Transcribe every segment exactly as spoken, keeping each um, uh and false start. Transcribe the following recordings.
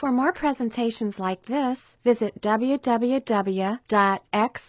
For more presentations like this, visit w w w dot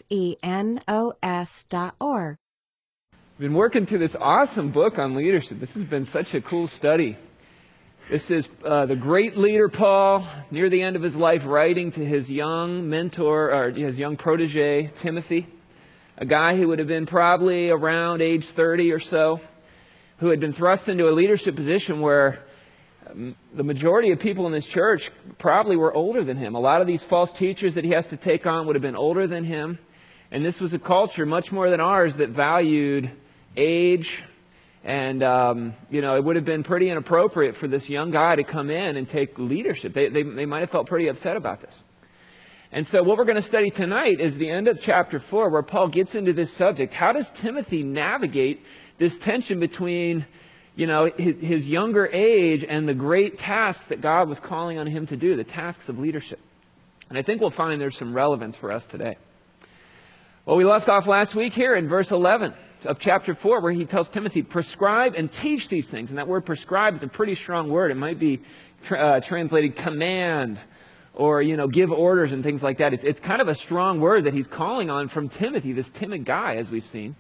xenos dot org. We've been working through this awesome book on leadership. This has been such a cool study. This is uh, the great leader Paul, near the end of his life, writing to his young mentor, or his young protege, Timothy, a guy who would have been probably around age thirty or so, who had been thrust into a leadership position where um, the majority of people in this church probably were older than him. A lot of these false teachers that he has to take on would have been older than him. And this was a culture, much more than ours, that valued age. And, um, you know, it would have been pretty inappropriate for this young guy to come in and take leadership. They, they, they might have felt pretty upset about this. And so what we're going to study tonight is the end of chapter four, where Paul gets into this subject. How does Timothy navigate this tension between, you know, his, his younger age and the great tasks that God was calling on him to do, the tasks of leadership? And I think we'll find there's some relevance for us today. Well, we left off last week here in verse eleven of chapter four, where he tells Timothy, prescribe and teach these things. And that word prescribe is a pretty strong word. It might be tra uh, translated command, or, you know, give orders and things like that. It's, it's kind of a strong word that he's calling on from Timothy, this timid guy, as we've seen.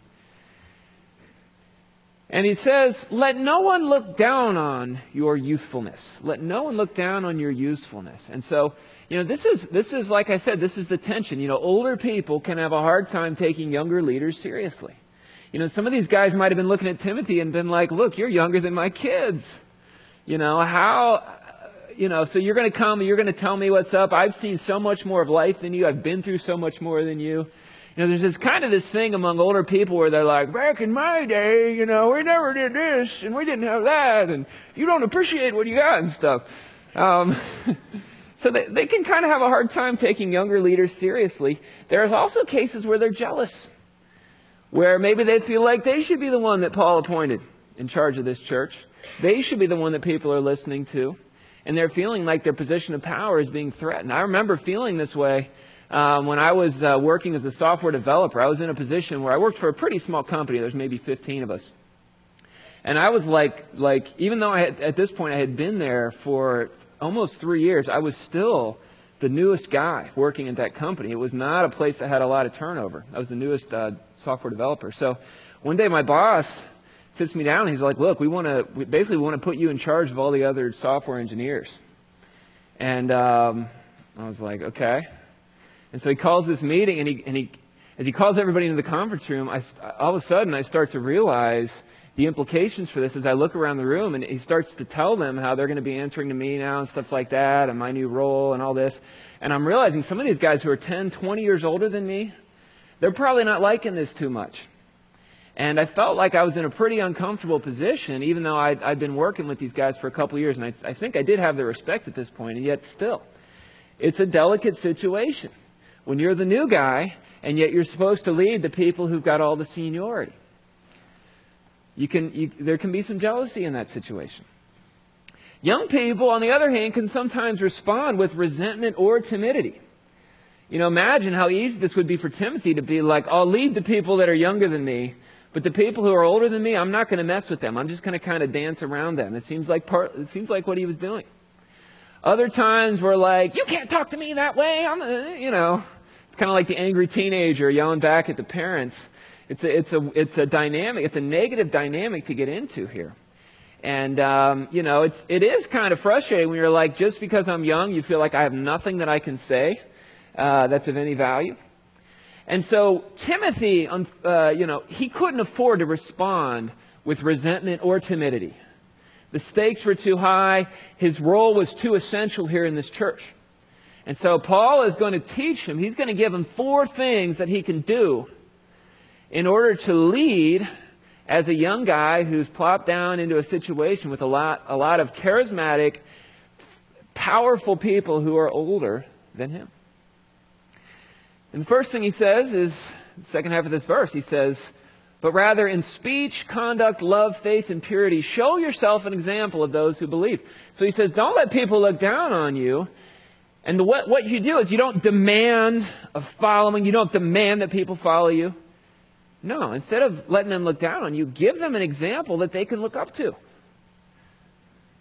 And he says, let no one look down on your youthfulness. Let no one look down on your usefulness. And so, you know, this is, this is, like I said, this is the tension. You know, older people can have a hard time taking younger leaders seriously. You know, some of these guys might have been looking at Timothy and been like, look, you're younger than my kids. You know, how, you know, so you're going to come and you're going to tell me what's up. I've seen so much more of life than you. I've been through so much more than you. You know, there's this kind of this thing among older people where they're like, back in my day, you know, we never did this and we didn't have that and you don't appreciate what you got and stuff. Um, so they, they can kind of have a hard time taking younger leaders seriously. There's also cases where they're jealous, where maybe they feel like they should be the one that Paul appointed in charge of this church. They should be the one that people are listening to. And they're feeling like their position of power is being threatened. I remember feeling this way um, when I was uh, working as a software developer. I was in a position where I worked for a pretty small company. There's maybe fifteen of us. And I was like, like even though I had, at this point I had been there for almost three years, I was still the newest guy working at that company. It was not a place that had a lot of turnover. I was the newest uh, software developer. So one day my boss sits me down and he's like, look, we want to, we basically want to put you in charge of all the other software engineers. And um, I was like, okay. And so he calls this meeting, and he, and he, as he calls everybody into the conference room, I, all of a sudden I start to realize the implications for this as I look around the room, and he starts to tell them how they're going to be answering to me now and stuff like that, and my new role and all this. And I'm realizing some of these guys who are ten, twenty years older than me, they're probably not liking this too much. And I felt like I was in a pretty uncomfortable position, even though I'd, I'd been working with these guys for a couple of years, and I, I think I did have their respect at this point, and yet still, it's a delicate situation when you're the new guy, and yet you're supposed to lead the people who've got all the seniority. You can, you, there can be some jealousy in that situation. Young people, on the other hand, can sometimes respond with resentment or timidity. You know, imagine how easy this would be for Timothy to be like, I'll lead the people that are younger than me, but the people who are older than me, I'm not going to mess with them. I'm just going to kind of dance around them. It seems like part, it seems like what he was doing. Other times we're like, you can't talk to me that way. I'm, a, you know, it's kind of like the angry teenager yelling back at the parents. It's a, it's a, it's a dynamic, it's a negative dynamic to get into here. And, um, you know, it's, it is kind of frustrating when you're like, just because I'm young, you feel like I have nothing that I can say uh, that's of any value. And so Timothy, uh, you know, he couldn't afford to respond with resentment or timidity. The stakes were too high. His role was too essential here in this church. And so Paul is going to teach him, he's going to give him four things that he can do in order to lead as a young guy who's plopped down into a situation with a lot, a lot of charismatic, powerful people who are older than him. And the first thing he says is, the second half of this verse, he says, but rather in speech, conduct, love, faith, and purity, show yourself an example of those who believe. So he says, don't let people look down on you. And the, what, what you do is you don't demand a following. You don't demand that people follow you. No, instead of letting them look down on you, give them an example that they can look up to.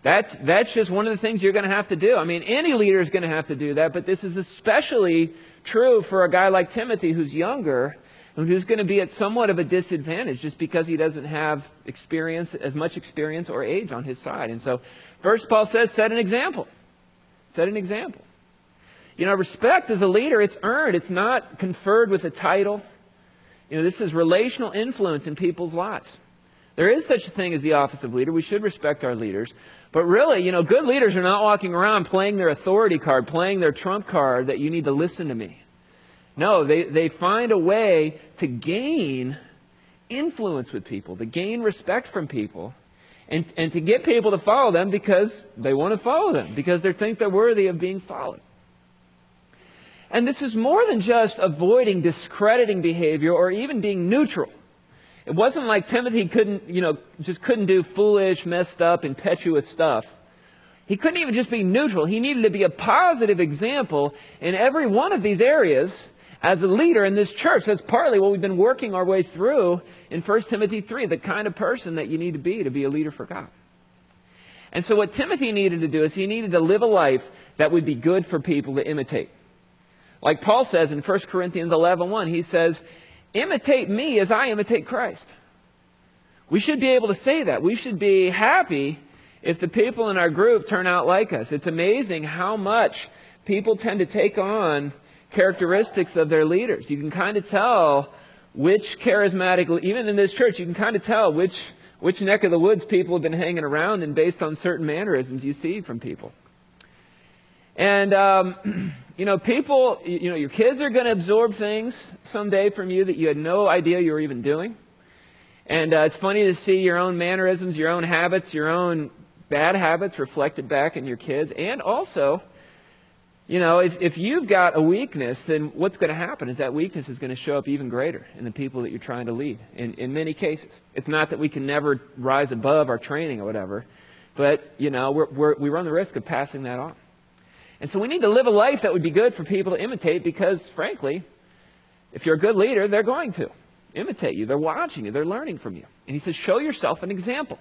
That's, that's just one of the things you're going to have to do. I mean, any leader is going to have to do that, but this is especially true for a guy like Timothy who's younger and who's going to be at somewhat of a disadvantage just because he doesn't have experience, as much experience or age on his side. And so, first Paul says, set an example. Set an example. You know, respect as a leader, it's earned. It's not conferred with a title. You know, this is relational influence in people's lives. There is such a thing as the office of leader. We should respect our leaders. But really, you know, good leaders are not walking around playing their authority card, playing their trump card that you need to listen to me. No, they, they find a way to gain influence with people, to gain respect from people, and, and to get people to follow them because they want to follow them, because they think they're worthy of being followed. And this is more than just avoiding discrediting behavior or even being neutral. It wasn't like Timothy couldn't, you know, just couldn't do foolish, messed up, impetuous stuff. He couldn't even just be neutral. He needed to be a positive example in every one of these areas as a leader in this church. That's partly what we've been working our way through in First Timothy three, the kind of person that you need to be to be a leader for God. And so what Timothy needed to do is he needed to live a life that would be good for people to imitate. Like Paul says in First Corinthians eleven one, he says, imitate me as I imitate Christ. We should be able to say that. We should be happy if the people in our group turn out like us. It's amazing how much people tend to take on characteristics of their leaders. You can kind of tell which charismatic, even in this church, you can kind of tell which, which neck of the woods people have been hanging around in based on certain mannerisms you see from people. And, um, you know, people, you know, your kids are going to absorb things someday from you that you had no idea you were even doing. And uh, it's funny to see your own mannerisms, your own habits, your own bad habits reflected back in your kids. And also, you know, if, if you've got a weakness, then what's going to happen is that weakness is going to show up even greater in the people that you're trying to lead in, in many cases. It's not that we can never rise above our training or whatever, but, you know, we're, we're, we run the risk of passing that on. And so we need to live a life that would be good for people to imitate because, frankly, if you're a good leader, they're going to imitate you. They're watching you. They're learning from you. And he says, show yourself an example.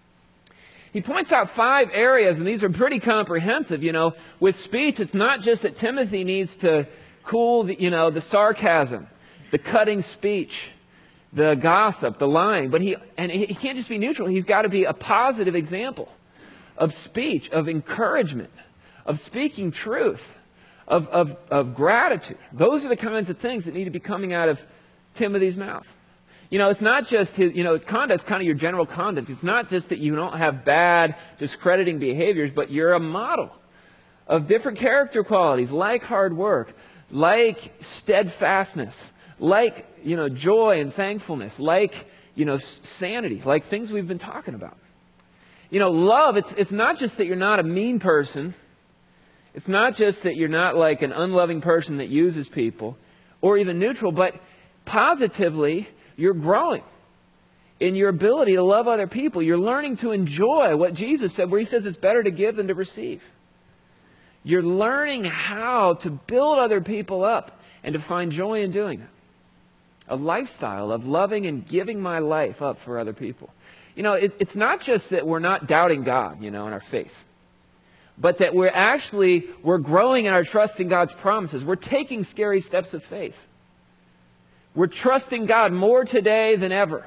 He points out five areas, and these are pretty comprehensive. You know, with speech, it's not just that Timothy needs to cool the, you know, the sarcasm, the cutting speech, the gossip, the lying. But he, and he can't just be neutral. He's got to be a positive example of speech, of encouragement, of speaking truth, of, of, of gratitude. Those are the kinds of things that need to be coming out of Timothy's mouth. You know, it's not just his, you know, conduct's kind of your general conduct. It's not just that you don't have bad, discrediting behaviors, but you're a model of different character qualities, like hard work, like steadfastness, like, you know, joy and thankfulness, like, you know, sanity, like things we've been talking about. You know, love, it's, it's not just that you're not a mean person. It's not just that you're not like an unloving person that uses people, or even neutral, but positively, you're growing in your ability to love other people. You're learning to enjoy what Jesus said, where he says it's better to give than to receive. You're learning how to build other people up and to find joy in doing it. A lifestyle of loving and giving my life up for other people. You know, it, it's not just that we're not doubting God, you know, in our faith, but that we're actually, we're growing in our trust in God's promises. We're taking scary steps of faith. We're trusting God more today than ever.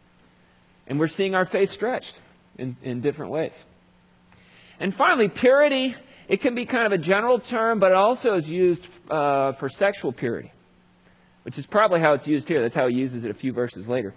And we're seeing our faith stretched in, in different ways. And finally, purity. It can be kind of a general term, but it also is used uh, for sexual purity, which is probably how it's used here. That's how he uses it a few verses later.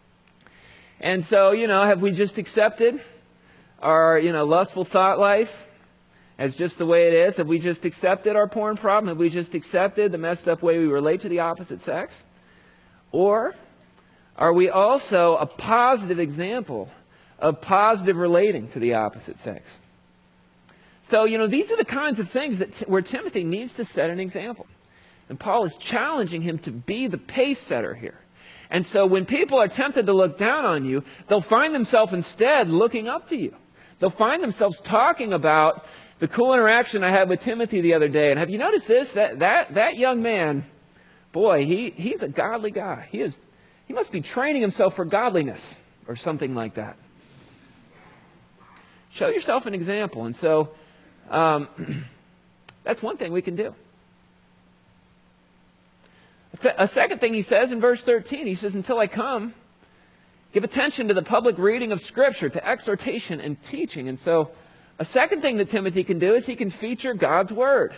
And so, you know, have we just accepted our, you know, lustful thought life as just the way it is? Have we just accepted our porn problem? Have we just accepted the messed up way we relate to the opposite sex? Or are we also a positive example of positive relating to the opposite sex? So, you know, these are the kinds of things that where Timothy needs to set an example. And Paul is challenging him to be the pace setter here. And so when people are tempted to look down on you, they'll find themselves instead looking up to you. They'll find themselves talking about the cool interaction I had with Timothy the other day. And have you noticed this? That, that, that young man, boy, he, he's a godly guy. He is, he must be training himself for godliness or something like that. Show yourself an example. And so um, that's one thing we can do. A second thing he says in verse thirteen, he says, until I come, give attention to the public reading of Scripture, to exhortation and teaching. And so a second thing that Timothy can do is he can feature God's Word.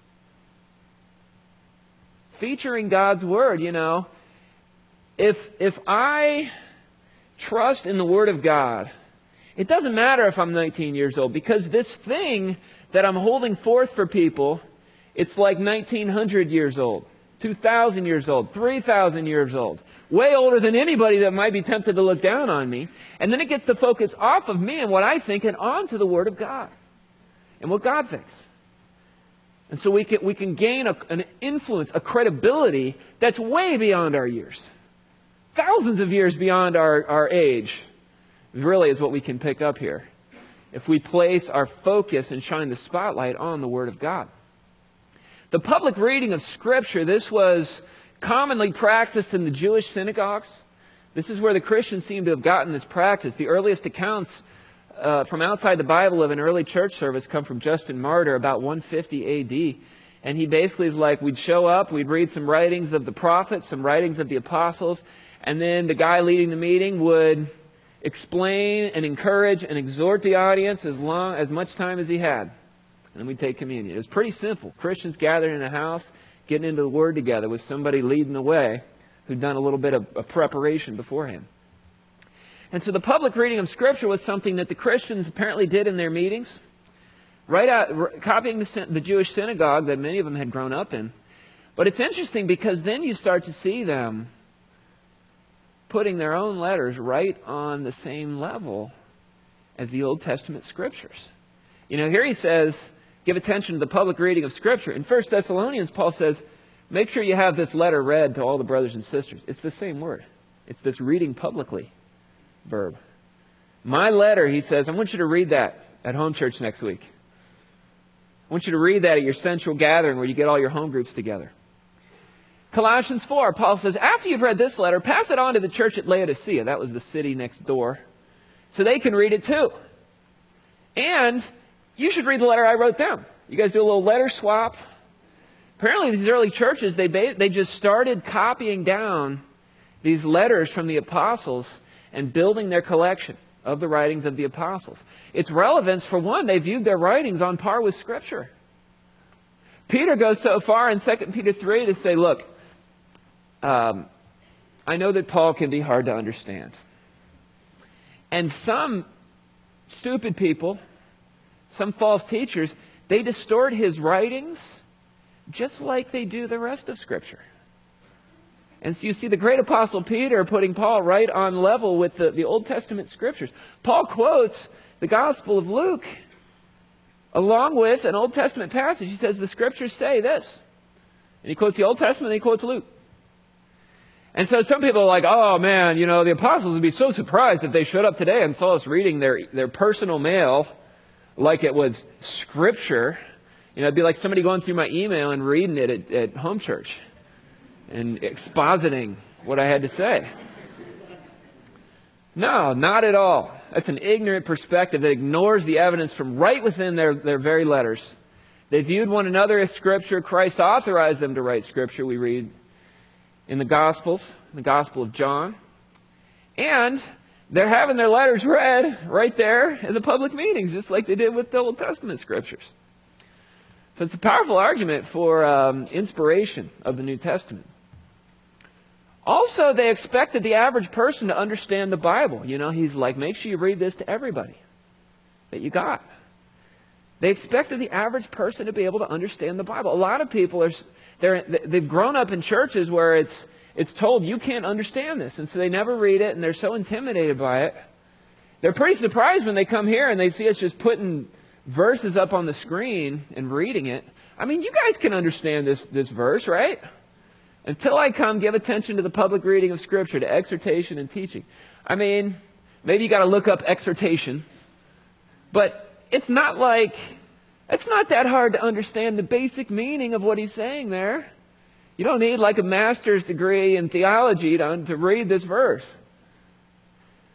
Featuring God's Word, you know. If, if I trust in the Word of God, it doesn't matter if I'm nineteen years old, because this thing that I'm holding forth for people, it's like nineteen hundred years old, two thousand years old, three thousand years old. Way older than anybody that might be tempted to look down on me. And then it gets the focus off of me and what I think and onto the Word of God and what God thinks. And so we can, we can gain a, an influence, a credibility that's way beyond our years. Thousands of years beyond our, our age, really is what we can pick up here, if we place our focus and shine the spotlight on the Word of God. The public reading of Scripture, this was commonly practiced in the Jewish synagogues. This is where the Christians seem to have gotten this practice. The earliest accounts uh, from outside the Bible of an early church service come from Justin Martyr about one fifty A D. And he basically is like, we'd show up, we'd read some writings of the prophets, some writings of the apostles, and then the guy leading the meeting would explain and encourage and exhort the audience as long as much time as he had. And then we'd take communion. It was pretty simple. Christians gathered in a house, getting into the Word together with somebody leading the way who'd done a little bit of, of preparation beforehand. And so the public reading of Scripture was something that the Christians apparently did in their meetings, right out, copying the, the Jewish synagogue that many of them had grown up in. But it's interesting because then you start to see them putting their own letters right on the same level as the Old Testament Scriptures. You know, here he says, give attention to the public reading of Scripture. In First Thessalonians, Paul says, make sure you have this letter read to all the brothers and sisters. It's the same word. It's this reading publicly verb. My letter, he says, I want you to read that at home church next week. I want you to read that at your central gathering where you get all your home groups together. Colossians four, Paul says, after you've read this letter, pass it on to the church at Laodicea. That was the city next door. So they can read it too. And you should read the letter I wrote them. You guys do a little letter swap. Apparently these early churches, they, they just started copying down these letters from the apostles and building their collection of the writings of the apostles. Its relevance, for one, they viewed their writings on par with Scripture. Peter goes so far in Second Peter three to say, look, um, I know that Paul can be hard to understand. And some stupid people, some false teachers, they distort his writings just like they do the rest of Scripture. And so you see the great apostle Peter putting Paul right on level with the, the Old Testament Scriptures. Paul quotes the Gospel of Luke along with an Old Testament passage. He says the Scriptures say this. And he quotes the Old Testament and he quotes Luke. And so some people are like, oh man, you know, the apostles would be so surprised if they showed up today and saw us reading their, their personal mail like it was Scripture. You know, it'd be like somebody going through my email and reading it at, at home church and expositing what I had to say. No, not at all. That's an ignorant perspective that ignores the evidence from right within their, their very letters. They viewed one another as Scripture. Christ authorized them to write Scripture, we read in the Gospels, the Gospel of John. And they're having their letters read right there in the public meetings, just like they did with the Old Testament Scriptures. So it's a powerful argument for um, inspiration of the New Testament. Also, they expected the average person to understand the Bible. You know, he's like, make sure you read this to everybody that you got. They expected the average person to be able to understand the Bible. A lot of people, are, they're, they've grown up in churches where it's, it's told, you can't understand this. And so they never read it, and they're so intimidated by it. They're pretty surprised when they come here and they see us just putting verses up on the screen and reading it. I mean, you guys can understand this, this verse, right? Until I come, give attention to the public reading of Scripture, to exhortation and teaching. I mean, maybe you got to look up exhortation, but it's not like, it's not that hard to understand the basic meaning of what he's saying there. You don't need like a master's degree in theology to, to read this verse.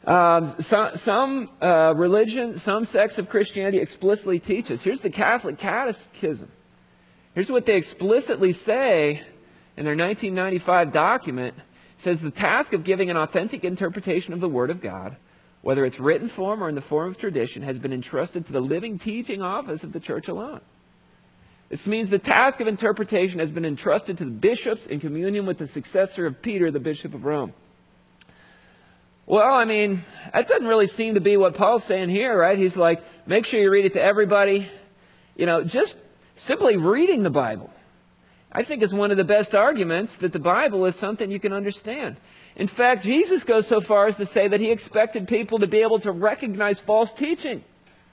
Um, some some uh, religion, some sects of Christianity explicitly teach us. Here's the Catholic Catechism. Here's what they explicitly say in their nineteen ninety-five document. It says, the task of giving an authentic interpretation of the Word of God, whether it's written form or in the form of tradition, has been entrusted to the living teaching office of the Church alone. This means the task of interpretation has been entrusted to the bishops in communion with the successor of Peter, the Bishop of Rome. Well, I mean, that doesn't really seem to be what Paul's saying here, right? He's like, make sure you read it to everybody. You know, just simply reading the Bible, I think, is one of the best arguments that the Bible is something you can understand. In fact, Jesus goes so far as to say that he expected people to be able to recognize false teaching.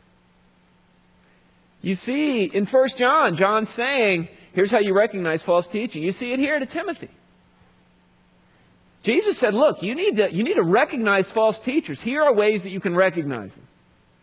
You see, in First John, John's saying, here's how you recognize false teaching. You see it here to Timothy. Jesus said, look, you need to, you need to recognize false teachers. Here are ways that you can recognize them.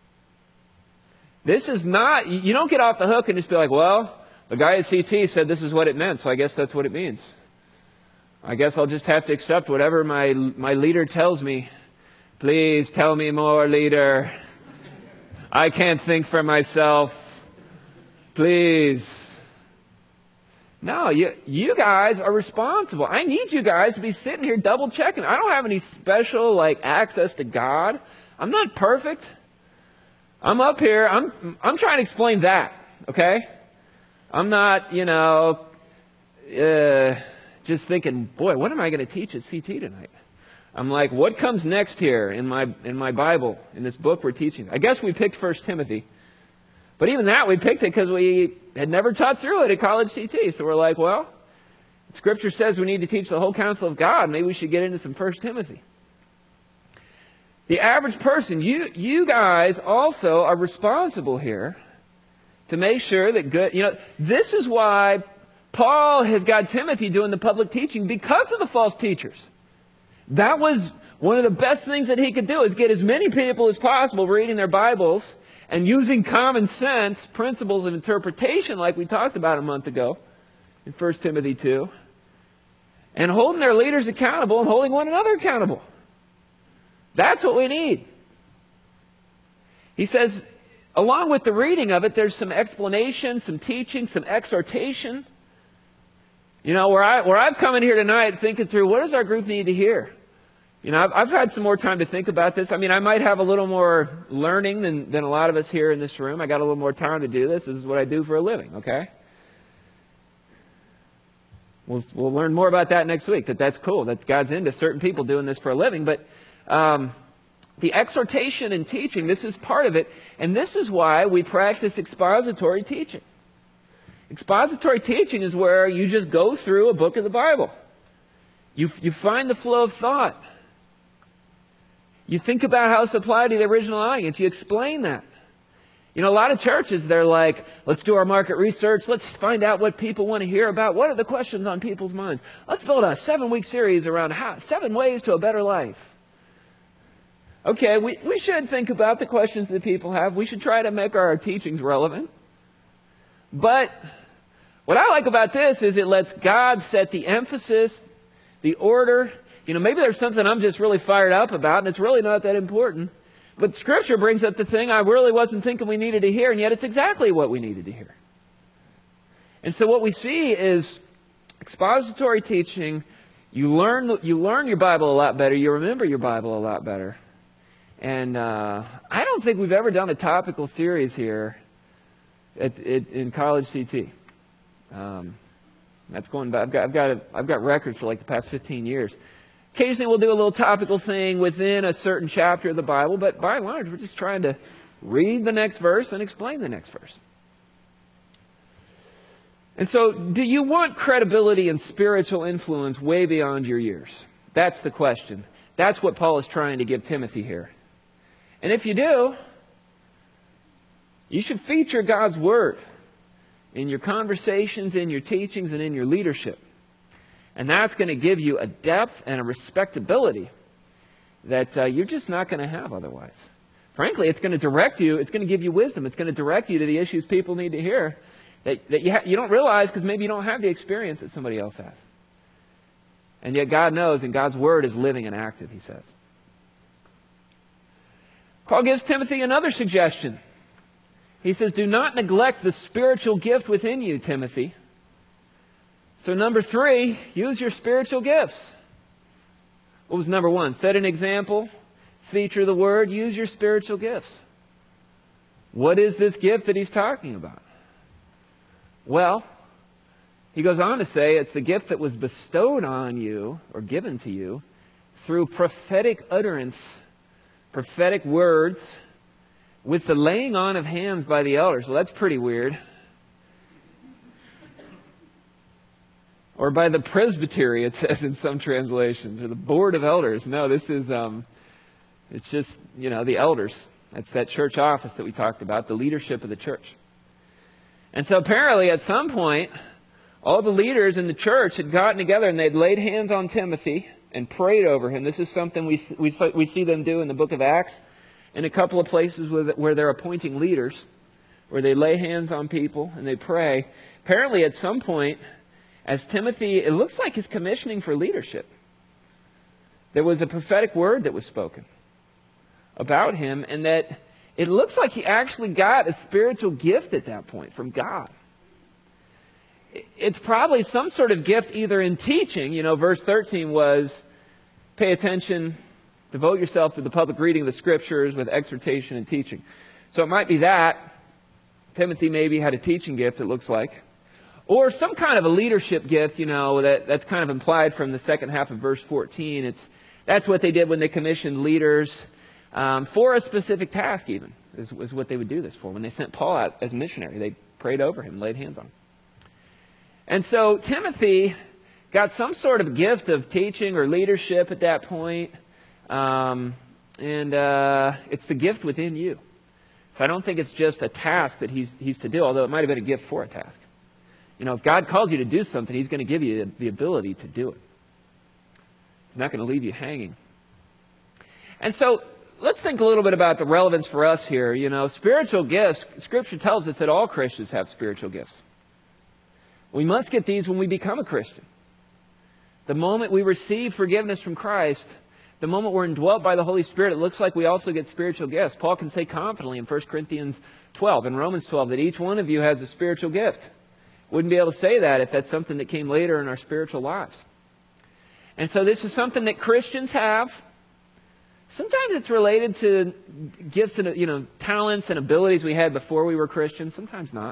This is not, you don't get off the hook and just be like, well, the guy at C T said this is what it meant, so I guess that's what it means. I guess I'll just have to accept whatever my, my leader tells me. Please tell me more, leader. I can't think for myself. Please. No, you, you guys are responsible. I need you guys to be sitting here double checking. I don't have any special like access to God. I'm not perfect. I'm up here. I'm, I'm trying to explain that, okay? I'm not, you know, uh, just thinking, boy, what am I going to teach at C T tonight? I'm like, what comes next here in my, in my Bible, in this book we're teaching? I guess we picked First Timothy. But even that, we picked it because we had never taught through it at College C T. So we're like, well, Scripture says we need to teach the whole counsel of God. Maybe we should get into some First Timothy. The average person, you, you guys also are responsible here to make sure that good, you know, this is why Paul has got Timothy doing the public teaching, because of the false teachers. That was one of the best things that he could do, is get as many people as possible reading their Bibles and using common sense principles of interpretation like we talked about a month ago in First Timothy two, and holding their leaders accountable and holding one another accountable. That's what we need. He says, along with the reading of it, there's some explanation, some teaching, some exhortation. You know, where, I, where I've come in here tonight thinking through, what does our group need to hear? You know, I've, I've had some more time to think about this. I mean, I might have a little more learning than, than a lot of us here in this room. I got a little more time to do this. This is what I do for a living, okay? We'll, we'll learn more about that next week, that that's cool, that God's into certain people doing this for a living. But um, the exhortation and teaching, this is part of it. And this is why we practice expository teaching. Expository teaching is where you just go through a book of the Bible. You, you find the flow of thought. You think about how it's applied to the original audience. You explain that. You know, a lot of churches, they're like, let's do our market research. Let's find out what people want to hear about. What are the questions on people's minds? Let's build a seven-week series around how, seven ways to a better life. Okay, we, we should think about the questions that people have. We should try to make our teachings relevant. But what I like about this is it lets God set the emphasis, the order. You know, maybe there's something I'm just really fired up about, and it's really not that important. But Scripture brings up the thing I really wasn't thinking we needed to hear, and yet it's exactly what we needed to hear. And so what we see is expository teaching. You learn, you learn your Bible a lot better. You remember your Bible a lot better. And uh, I don't think we've ever done a topical series here at, at, in College C T. Um, that's going back. I've got, I've got, a, I've got records for like the past fifteen years. Occasionally we'll do a little topical thing within a certain chapter of the Bible, but by and large we're just trying to read the next verse and explain the next verse. And so, do you want credibility and spiritual influence way beyond your years? That's the question. That's what Paul is trying to give Timothy here. And if you do, you should feature God's Word in your conversations, in your teachings, and in your leadership. And that's going to give you a depth and a respectability that uh, you're just not going to have otherwise. Frankly, it's going to direct you, it's going to give you wisdom, it's going to direct you to the issues people need to hear that, that you, ha- you don't realize because maybe you don't have the experience that somebody else has. And yet God knows, and God's Word is living and active, he says. Paul gives Timothy another suggestion. He says, do not neglect the spiritual gift within you, Timothy. So number three, use your spiritual gifts. What was number one? Set an example, feature the word, use your spiritual gifts. What is this gift that he's talking about? Well, he goes on to say it's the gift that was bestowed on you or given to you through prophetic utterance, prophetic words, with the laying on of hands by the elders. Well, that's pretty weird. Or by the presbytery, it says in some translations, or the board of elders. No, this is, um, it's just, you know, the elders. That's that church office that we talked about, the leadership of the church. And so apparently at some point, all the leaders in the church had gotten together and they'd laid hands on Timothy and prayed over him. This is something we, we, we see them do in the book of Acts, in a couple of places where, where they're appointing leaders, where they lay hands on people and they pray. Apparently at some point, as Timothy, it looks like he's commissioning for leadership. There was a prophetic word that was spoken about him, and that it looks like he actually got a spiritual gift at that point from God. It's probably some sort of gift either in teaching. You know, verse thirteen was, pay attention, devote yourself to the public reading of the Scriptures with exhortation and teaching. So it might be that. Timothy maybe had a teaching gift, it looks like. Or some kind of a leadership gift, you know, that, that's kind of implied from the second half of verse fourteen. It's, that's what they did when they commissioned leaders um, for a specific task even, is, is what they would do this for. When they sent Paul out as missionary, they prayed over him, laid hands on him. And so Timothy got some sort of gift of teaching or leadership at that point. Um, and uh, it's the gift within you. So I don't think it's just a task that he's, he's to do, although it might have been a gift for a task. You know, if God calls you to do something, He's going to give you the ability to do it. He's not going to leave you hanging. And so let's think a little bit about the relevance for us here. You know, spiritual gifts, Scripture tells us that all Christians have spiritual gifts. We must get these when we become a Christian. The moment we receive forgiveness from Christ, the moment we're indwelt by the Holy Spirit, it looks like we also get spiritual gifts. Paul can say confidently in First Corinthians twelve and Romans twelve that each one of you has a spiritual gift. Wouldn't be able to say that if that's something that came later in our spiritual lives. And so this is something that Christians have. Sometimes it's related to gifts and, you know, talents and abilities we had before we were Christians. Sometimes not.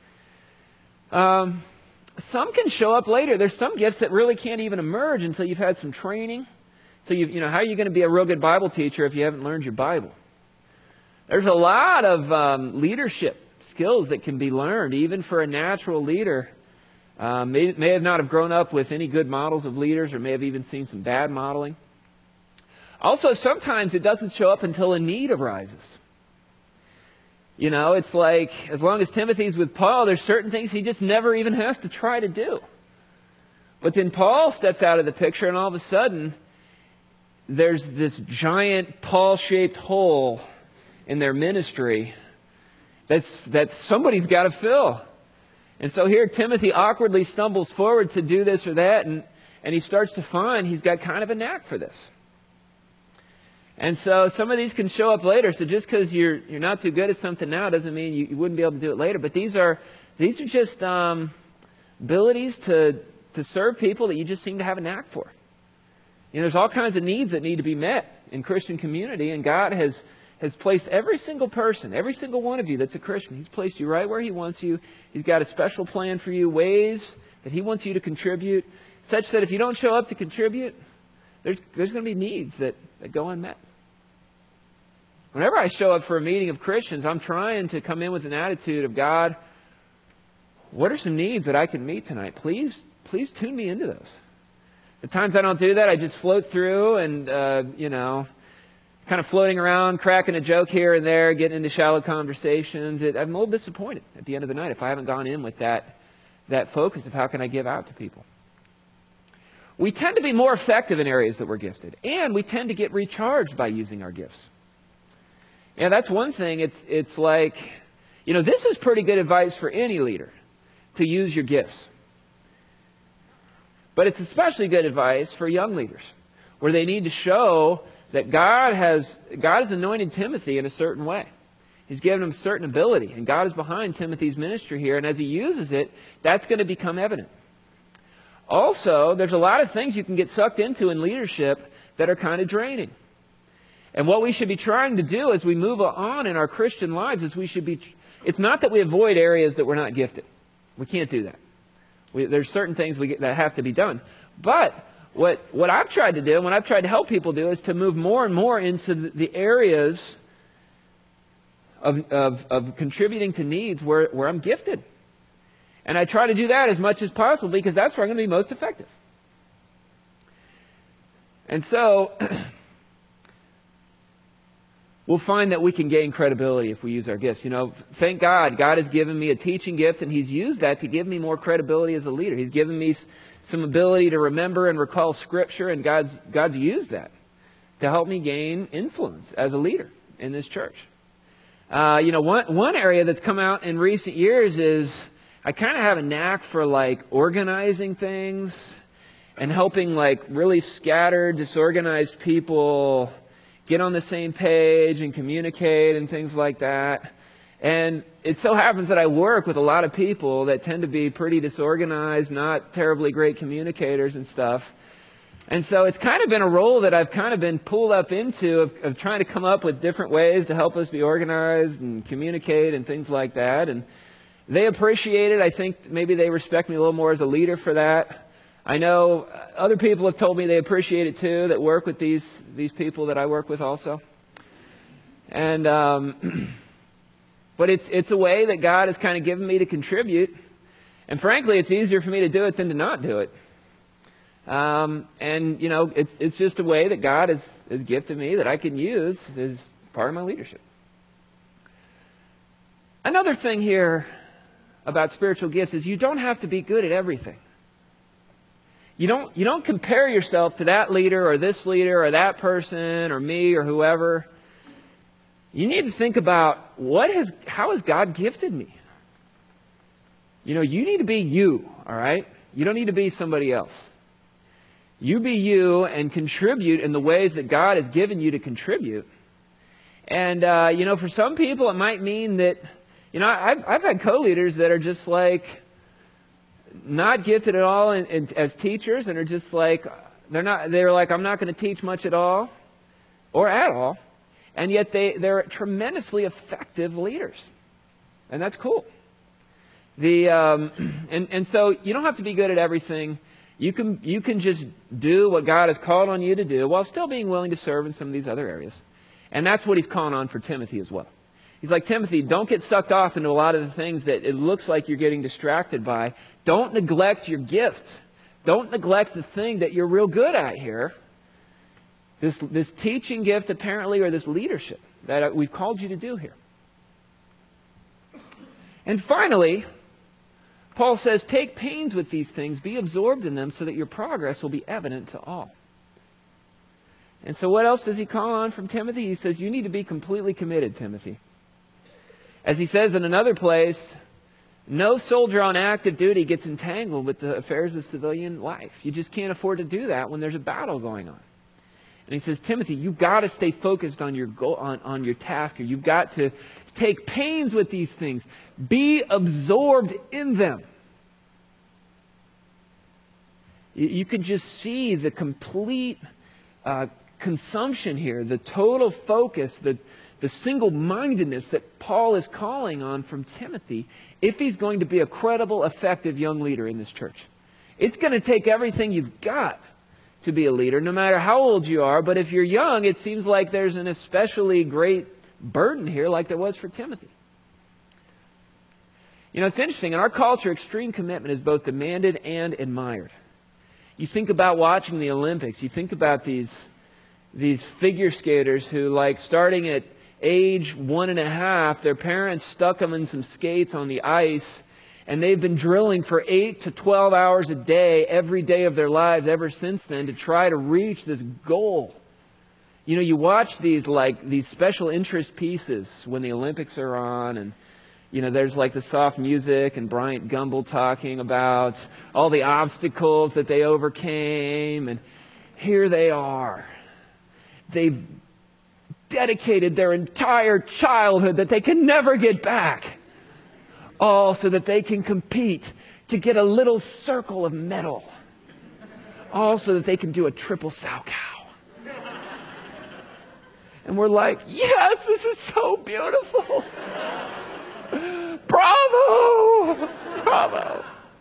Um, some can show up later. There's some gifts that really can't even emerge until you've had some training. So, you you know, how are you going to be a real good Bible teacher if you haven't learned your Bible? There's a lot of um, leadership skills that can be learned, even for a natural leader. Uh, may, may have not have grown up with any good models of leaders, or may have even seen some bad modeling. Also, sometimes it doesn't show up until a need arises. You know, it's like, as long as Timothy's with Paul, there's certain things he just never even has to try to do. But then Paul steps out of the picture, and all of a sudden, there's this giant Paul-shaped hole in their ministry That's, that somebody's got to fill. And so here Timothy awkwardly stumbles forward to do this or that, and, and he starts to find he's got kind of a knack for this. And so some of these can show up later. So just because you're, you're not too good at something now doesn't mean you, you wouldn't be able to do it later. But these are, these are just um, abilities to, to serve people that you just seem to have a knack for. You know, there's all kinds of needs that need to be met in Christian community, and God has has placed every single person, every single one of you that's a Christian, He's placed you right where He wants you. He's got a special plan for you, ways that He wants you to contribute, such that if you don't show up to contribute, there's, there's going to be needs that, that go unmet. Whenever I show up for a meeting of Christians, I'm trying to come in with an attitude of, God, what are some needs that I can meet tonight? Please, please tune me into those. The times I don't do that, I just float through and, uh, you know, kind of floating around, cracking a joke here and there, getting into shallow conversations. It, I'm a little disappointed at the end of the night if I haven't gone in with that, that focus of how can I give out to people. We tend to be more effective in areas that we're gifted, and we tend to get recharged by using our gifts. Yeah, that's one thing. It's, it's like, you know, this is pretty good advice for any leader, to use your gifts. But it's especially good advice for young leaders, where they need to show that God has, God has anointed Timothy in a certain way. He's given him certain ability, and God is behind Timothy's ministry here, and as he uses it, that's going to become evident. Also, there's a lot of things you can get sucked into in leadership that are kind of draining. And what we should be trying to do as we move on in our Christian lives is we should be, it's not that we avoid areas that we're not gifted. We can't do that. We, there's certain things we get, that have to be done. But what, what I've tried to do, and what I've tried to help people do, is to move more and more into the, the areas Of, of, of contributing to needs where, where I'm gifted. And I try to do that as much as possible because that's where I'm going to be most effective. And so, we'll find that we can gain credibility if we use our gifts. You know, thank God, God has given me a teaching gift, and He's used that to give me more credibility as a leader. He's given me some ability to remember and recall Scripture, and God's, God's used that to help me gain influence as a leader in this church. Uh, you know, one, one area that's come out in recent years is I kind of have a knack for like organizing things and helping like really scattered, disorganized people get on the same page and communicate and things like that. And it so happens that I work with a lot of people that tend to be pretty disorganized, not terribly great communicators and stuff. And so it's kind of been a role that I've kind of been pulled up into of, of trying to come up with different ways to help us be organized and communicate and things like that. And they appreciate it. I think maybe they respect me a little more as a leader for that. I know other people have told me they appreciate it too, that work with these, these people that I work with also. And, um, but it's, it's a way that God has kind of given me to contribute. And frankly, it's easier for me to do it than to not do it. Um, and, you know, it's, it's just a way that God has, has gifted me that I can use as part of my leadership. Another thing here about spiritual gifts is you don't have to be good at everything. You don't, you don't compare yourself to that leader or this leader or that person or me or whoever. You need to think about what has, how has God gifted me? You know, you need to be you, all right? You don't need to be somebody else. You be you and contribute in the ways that God has given you to contribute. And, uh, you know, for some people it might mean that, you know, I've, I've had co-leaders that are just like not gifted at all in, in, as teachers, and are just like, they're not, they're like, I'm not going to teach much at all or at all. And yet they, they're tremendously effective leaders. And that's cool. The, um, and, and so you don't have to be good at everything. You can, you can just do what God has called on you to do while still being willing to serve in some of these other areas. And that's what He's calling on for Timothy as well. He's like, Timothy, don't get sucked off into a lot of the things that it looks like you're getting distracted by. Don't neglect your gift. Don't neglect the thing that you're real good at here. This, this teaching gift, apparently, or this leadership that we've called you to do here. And finally, Paul says, take pains with these things, be absorbed in them so that your progress will be evident to all. And so what else does he call on from Timothy? He says, you need to be completely committed, Timothy. As he says in another place, no soldier on active duty gets entangled with the affairs of civilian life. You just can't afford to do that when there's a battle going on. And he says, Timothy, you've got to stay focused on your goal, on, on your task. Or you've got to take pains with these things. Be absorbed in them. You, you can just see the complete uh, consumption here, the total focus, the, the single-mindedness that Paul is calling on from Timothy if he's going to be a credible, effective young leader in this church. It's going to take everything you've got to be a leader, no matter how old you are. But if you're young, it seems like there's an especially great burden here like there was for Timothy. You know, it's interesting. In our culture, extreme commitment is both demanded and admired. You think about watching the Olympics. You think about these, these figure skaters who, like, starting at age one and a half, their parents stuck them in some skates on the ice, and they've been drilling for eight to twelve hours a day every day of their lives ever since then to try to reach this goal. You know, you watch these, like, these special interest pieces when the Olympics are on, and, you know, there's like the soft music and Bryant Gumbel talking about all the obstacles that they overcame, and here they are. they've dedicated their entire childhood that they can never get back, all so that they can compete to get a little circle of medal, all so that they can do a triple sow cow. And we're like, yes, this is so beautiful. Bravo! Bravo!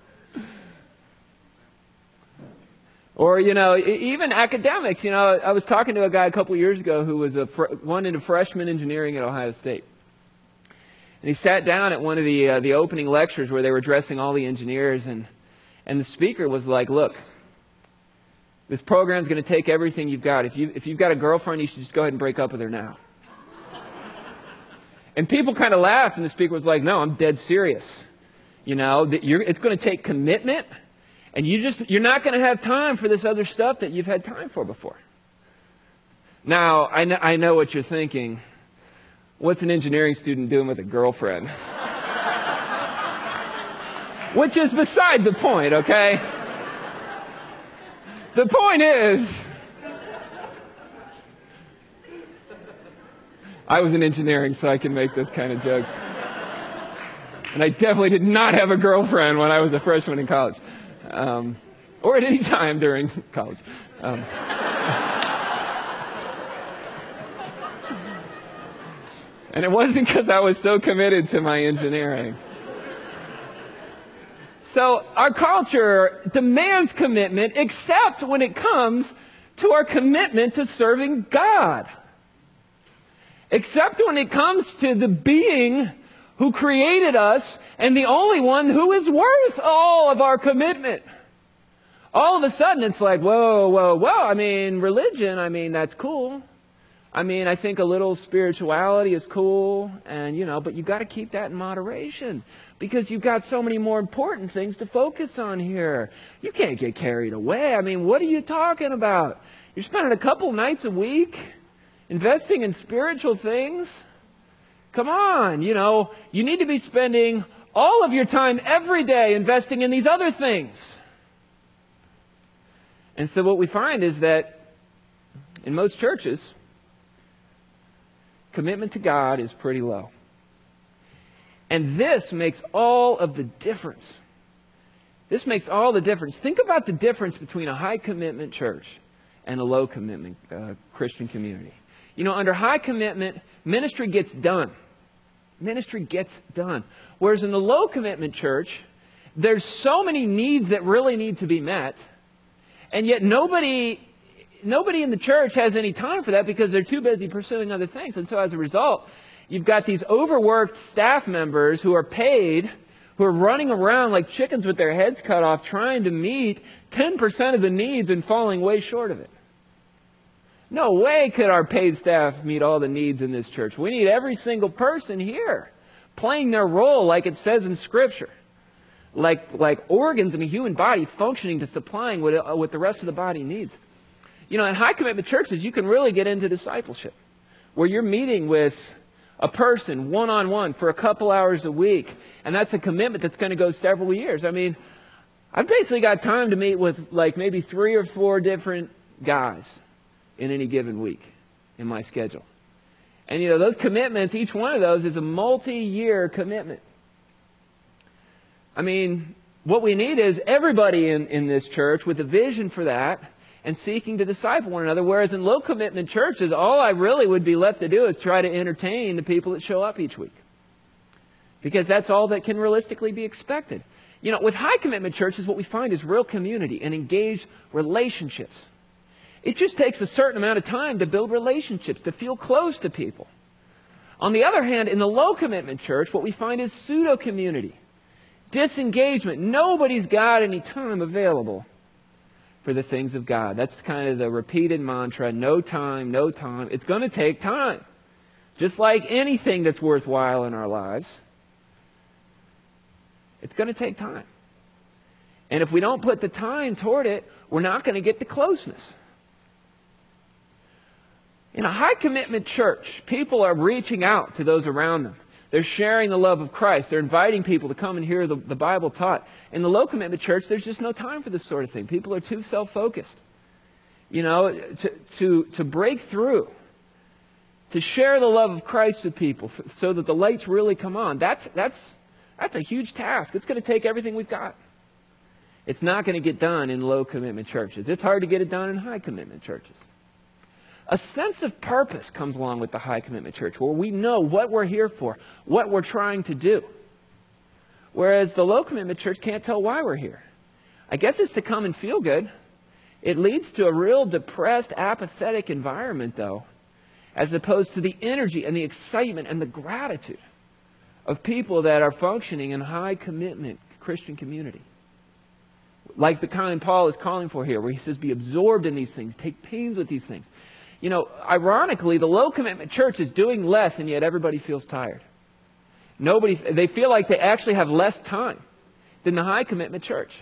Or, you know, even academics. You know, I was talking to a guy a couple years ago who was a fr one into freshman engineering at Ohio State. And he sat down at one of the, uh, the opening lectures where they were addressing all the engineers, and, and the speaker was like, look, this program's going to take everything you've got. If, you, if you've got a girlfriend, you should just go ahead and break up with her now. And people kind of laughed, and the speaker was like, no, I'm dead serious. You know, that you're, it's going to take commitment, and you just, you're not going to have time for this other stuff that you've had time for before. Now, I know, I know what you're thinking. What's an engineering student doing with a girlfriend? Which is beside the point, okay? The point is, I was in engineering, so I can make those kind of jokes. And I definitely did not have a girlfriend when I was a freshman in college. Um, or at any time during college. Um, and it wasn't because I was so committed to my engineering. So our culture demands commitment, except when it comes to our commitment to serving God. Except when it comes to the being who created us and the only one who is worth all of our commitment. All of a sudden it's like, whoa, whoa, whoa. I mean, religion, I mean, that's cool. I mean, I think a little spirituality is cool, and you know, but you've got to keep that in moderation, because you've got so many more important things to focus on here. You can't get carried away. I mean, what are you talking about? You're spending a couple nights a week investing in spiritual things? Come on, you know, you need to be spending all of your time every day investing in these other things. And so what we find is that in most churches, commitment to God is pretty low. And this makes all of the difference. This makes all the difference. Think about the difference between a high commitment church and a low commitment uh, Christian community. You know, under high commitment, ministry gets done. Ministry gets done. Whereas in the low commitment church, there's so many needs that really need to be met, and yet nobody nobody in the church has any time for that because they're too busy pursuing other things. And so as a result, you've got these overworked staff members who are paid, who are running around like chickens with their heads cut off, trying to meet ten percent of the needs and falling way short of it. No way could our paid staff meet all the needs in this church. We need every single person here playing their role like it says in Scripture. Like, like organs in a human body functioning to supplying what, uh, what the rest of the body needs. You know, in high commitment churches, you can really get into discipleship, where you're meeting with a person one-on-one for a couple hours a week, and that's a commitment that's going to go several years. I mean, I've basically got time to meet with like maybe three or four different guys in any given week in my schedule. And you know, those commitments, each one of those is a multi-year commitment. I mean, what we need is everybody in, in this church with a vision for that and seeking to disciple one another, whereas in low commitment churches, all I really would be left to do is try to entertain the people that show up each week, because that's all that can realistically be expected. You know, with high commitment churches, what we find is real community and engaged relationships. It just takes a certain amount of time to build relationships, to feel close to people. On the other hand, in the low commitment church, what we find is pseudo-community, disengagement. Nobody's got any time available for the things of God. That's kind of the repeated mantra, no time, no time. It's going to take time. Just like anything that's worthwhile in our lives, it's going to take time. And if we don't put the time toward it, we're not going to get the closeness. In a high commitment church, people are reaching out to those around them. They're sharing the love of Christ. They're inviting people to come and hear the, the Bible taught. In the low commitment church, there's just no time for this sort of thing. People are too self-focused. you know, to, to, to break through, to share the love of Christ with people so that the lights really come on. That's, that's, that's a huge task. It's going to take everything we've got. It's not going to get done in low commitment churches. It's hard to get it done in high commitment churches. A sense of purpose comes along with the high commitment church where we know what we're here for, what we're trying to do. Whereas the low commitment church can't tell why we're here. I guess it's to come and feel good. It leads to a real depressed, apathetic environment, though, as opposed to the energy and the excitement and the gratitude of people that are functioning in high commitment Christian community. Like the kind Paul is calling for here, where he says, be absorbed in these things, take pains with these things. You know, ironically, the low commitment church is doing less, and yet everybody feels tired. Nobody, they feel like they actually have less time than the high commitment church.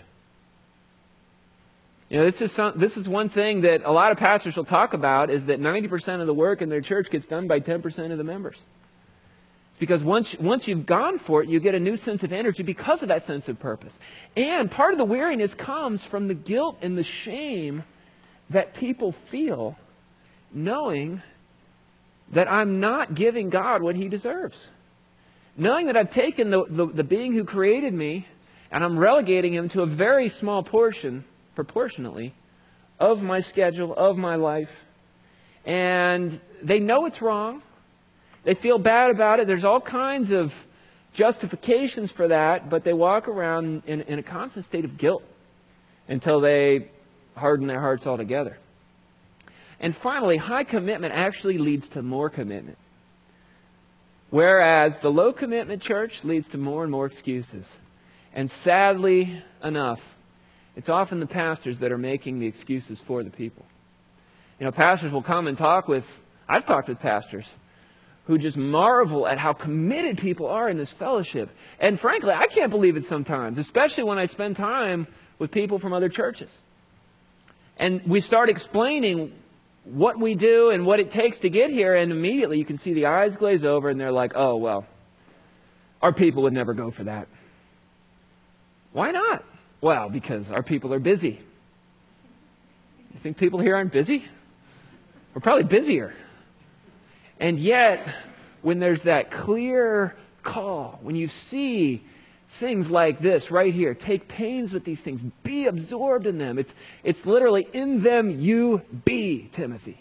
You know, this is some, this is one thing that a lot of pastors will talk about, is that ninety percent of the work in their church gets done by ten percent of the members. It's because once, once you've gone for it, you get a new sense of energy because of that sense of purpose. And part of the weariness comes from the guilt and the shame that people feel knowing that I'm not giving God what he deserves. Knowing that I've taken the, the, the being who created me and I'm relegating him to a very small portion, proportionately, of my schedule, of my life. And they know it's wrong. They feel bad about it. There's all kinds of justifications for that, but they walk around in, in a constant state of guilt until they harden their hearts altogether. And finally, high commitment actually leads to more commitment. Whereas the low commitment church leads to more and more excuses. And sadly enough, it's often the pastors that are making the excuses for the people. You know, pastors will come and talk with, I've talked with pastors who just marvel at how committed people are in this fellowship. And frankly, I can't believe it sometimes, especially when I spend time with people from other churches. And we start explaining what we do and what it takes to get here, and immediately you can see the eyes glaze over and they're like, oh, well, our people would never go for that. Why not? Well, because our people are busy. You think people here aren't busy? We're probably busier. And yet, when there's that clear call, when you see things like this right here, take pains with these things, be absorbed in them. It's, it's literally in them you be, Timothy.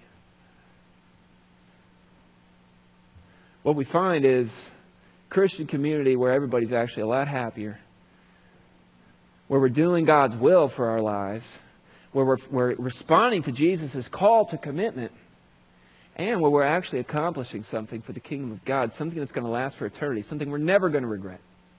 What we find is Christian community where everybody's actually a lot happier, where we're doing God's will for our lives, where we're, we're responding to Jesus' call to commitment, and where we're actually accomplishing something for the kingdom of God, something that's going to last for eternity, something we're never going to regret.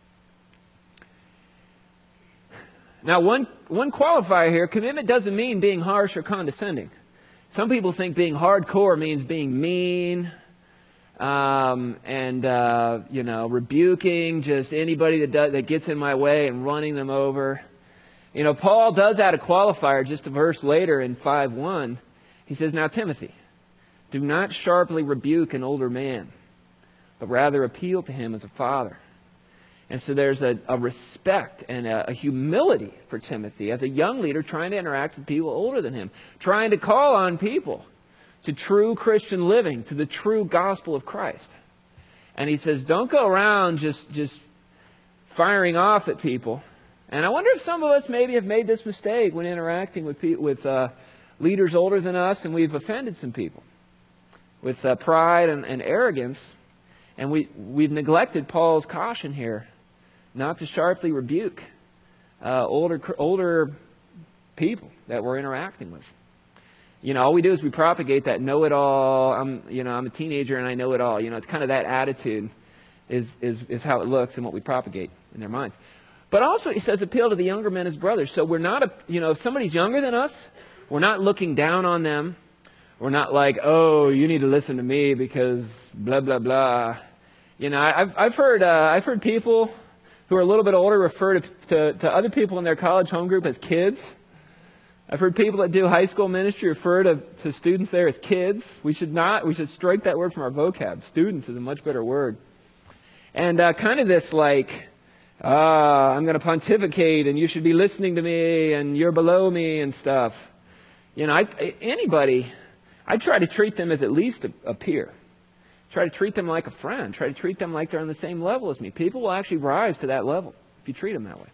Now, one, one qualifier here, commitment doesn't mean being harsh or condescending. Some people think being hardcore means being mean um, and, uh, you know, rebuking just anybody that, does, that gets in my way and running them over. You know, Paul does add a qualifier just a verse later in five one. He says, now, Timothy, do not sharply rebuke an older man, but rather appeal to him as a father. And so there's a, a respect and a, a humility for Timothy as a young leader trying to interact with people older than him, trying to call on people to true Christian living, to the true gospel of Christ. And he says, don't go around just, just firing off at people. And I wonder if some of us maybe have made this mistake when interacting with, pe- with uh, leaders older than us, and we've offended some people with uh, pride and, and arrogance, and we, we've neglected Paul's caution here not to sharply rebuke uh, older, older people that we're interacting with. You know, all we do is we propagate that know-it-all, I'm, you know, I'm a teenager and I know it all. You know, it's kind of that attitude is, is, is how it looks and what we propagate in their minds. But also, he says, appeal to the younger men as brothers. So we're not, a, you know, if somebody's younger than us, we're not looking down on them. We're not like, oh, you need to listen to me because blah, blah, blah. You know, I've, I've, heard, uh, I've heard people who are a little bit older refer to, to, to other people in their college home group as kids. I've heard people that do high school ministry refer to, to students there as kids. We should not, we should strike that word from our vocab. Students is a much better word. And uh, kind of this like, ah, I'm going to pontificate and you should be listening to me and you're below me and stuff. You know, I, anybody, I try to treat them as at least a, a peer. Try to treat them like a friend. Try to treat them like they're on the same level as me. People will actually rise to that level if you treat them that way.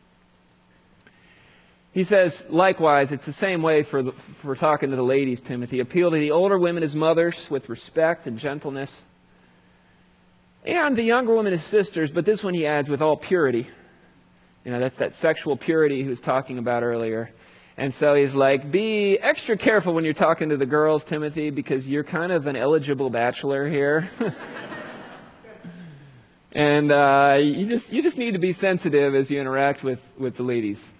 He says, likewise, it's the same way for, the, for talking to the ladies, Timothy. Appeal to the older women as mothers with respect and gentleness. And the younger women as sisters, but this one he adds with all purity. You know, that's that sexual purity he was talking about earlier. And so he's like, be extra careful when you're talking to the girls, Timothy, because you're kind of an eligible bachelor here. and uh, you just you just need to be sensitive as you interact with, with the ladies.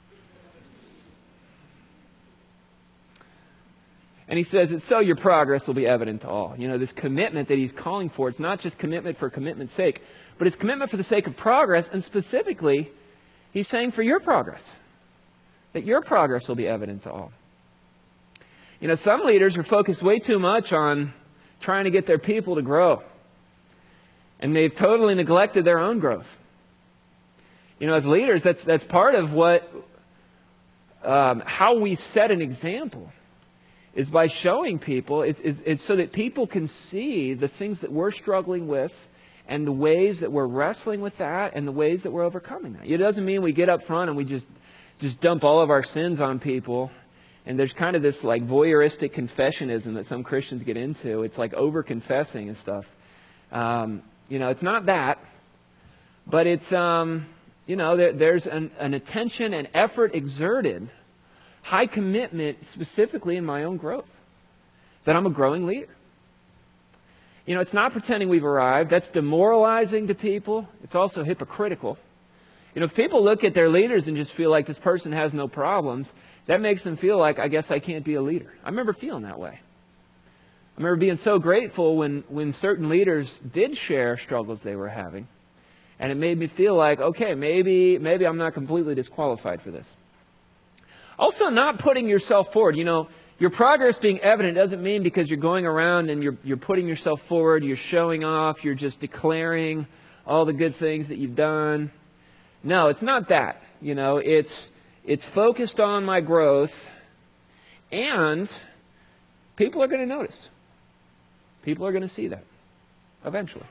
And he says that so your progress will be evident to all. You know, this commitment that he's calling for, it's not just commitment for commitment's sake, but it's commitment for the sake of progress, and specifically, he's saying for your progress. That your progress will be evident to all. You know, some leaders are focused way too much on trying to get their people to grow. And they've totally neglected their own growth. You know, as leaders, that's, that's part of what, um, how we set an example is by showing people, it's, it's, it's so that people can see the things that we're struggling with and the ways that we're wrestling with that and the ways that we're overcoming that. It doesn't mean we get up front and we just just dump all of our sins on people. And there's kind of this like voyeuristic confessionism that some Christians get into. It's like over-confessing and stuff. Um, you know, it's not that. But it's, um, you know, there, there's an, an attention and effort exerted, high commitment specifically in my own growth, that I'm a growing leader. You know, it's not pretending we've arrived. That's demoralizing to people. It's also hypocritical. You know, if people look at their leaders and just feel like this person has no problems, that makes them feel like, I guess I can't be a leader. I remember feeling that way. I remember being so grateful when, when certain leaders did share struggles they were having. And it made me feel like, okay, maybe, maybe I'm not completely disqualified for this. Also, not putting yourself forward. You know, your progress being evident doesn't mean because you're going around and you're, you're putting yourself forward, you're showing off, you're just declaring all the good things that you've done. No, it's not that. You know, it's it's focused on my growth, and people are going to notice. People are going to see that eventually.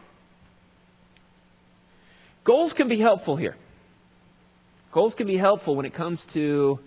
Goals can be helpful here. Goals can be helpful when it comes to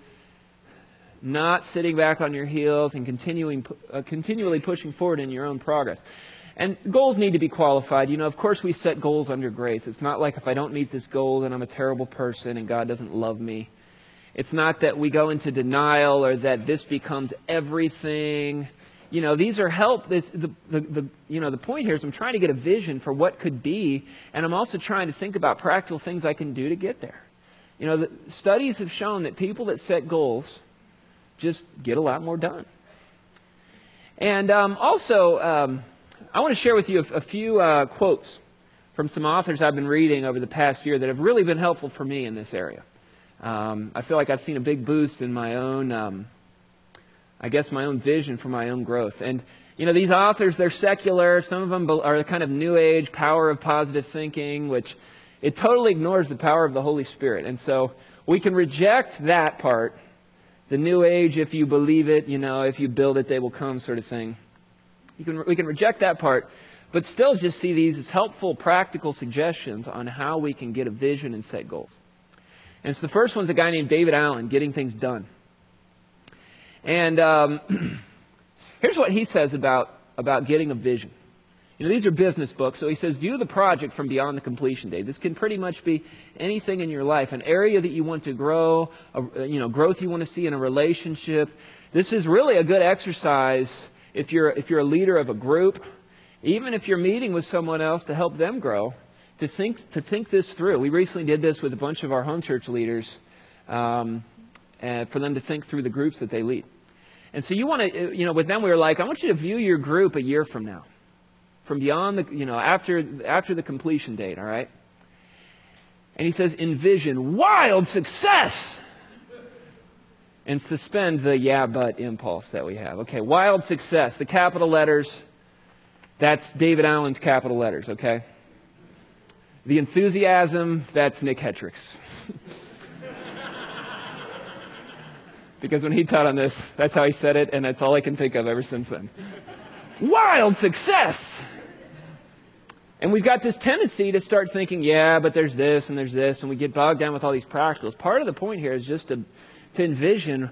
not sitting back on your heels and continuing uh, continually pushing forward in your own progress. And goals need to be qualified. You know, of course we set goals under grace. It's not like if I don't meet this goal, then I'm a terrible person and God doesn't love me. It's not that we go into denial or that this becomes everything. You know, these are help. This, the, the, the, you know, the point here is I'm trying to get a vision for what could be, and I'm also trying to think about practical things I can do to get there. You know, the studies have shown that people that set goals just get a lot more done. And um, also... Um, I want to share with you a, a few uh, quotes from some authors I've been reading over the past year that have really been helpful for me in this area. Um, I feel like I've seen a big boost in my own, um, I guess, my own vision for my own growth. And, you know, these authors, they're secular. Some of them are kind of new age, power of positive thinking, which it totally ignores the power of the Holy Spirit. And so we can reject that part, the new age, if you believe it, you know, if you build it, they will come sort of thing. You can, we can reject that part, but still just see these as helpful, practical suggestions on how we can get a vision and set goals. And so the first one's a guy named David Allen, Getting Things Done. And um, here's what he says about, about getting a vision. You know, these are business books, so he says, view the project from beyond the completion date. This can pretty much be anything in your life, an area that you want to grow, a, you know, growth you want to see in a relationship. This is really a good exercise if you're, if you're a leader of a group, even if you're meeting with someone else to help them grow, to think, to think this through. We recently did this with a bunch of our home church leaders, um, and for them to think through the groups that they lead. And so you want to, you know, with them we were like, I want you to view your group a year from now. From beyond the, you know, after, after the completion date, all right? And he says, envision wild success and suspend the yeah, but impulse that we have. Okay, wild success, the capital letters, that's David Allen's capital letters, okay? The enthusiasm, that's Nick Hetrick's. Because when he taught on this, that's how he said it, and that's all I can think of ever since then. Wild success! And we've got this tendency to start thinking, yeah, but there's this and there's this, and we get bogged down with all these practicals. Part of the point here is just to, to envision,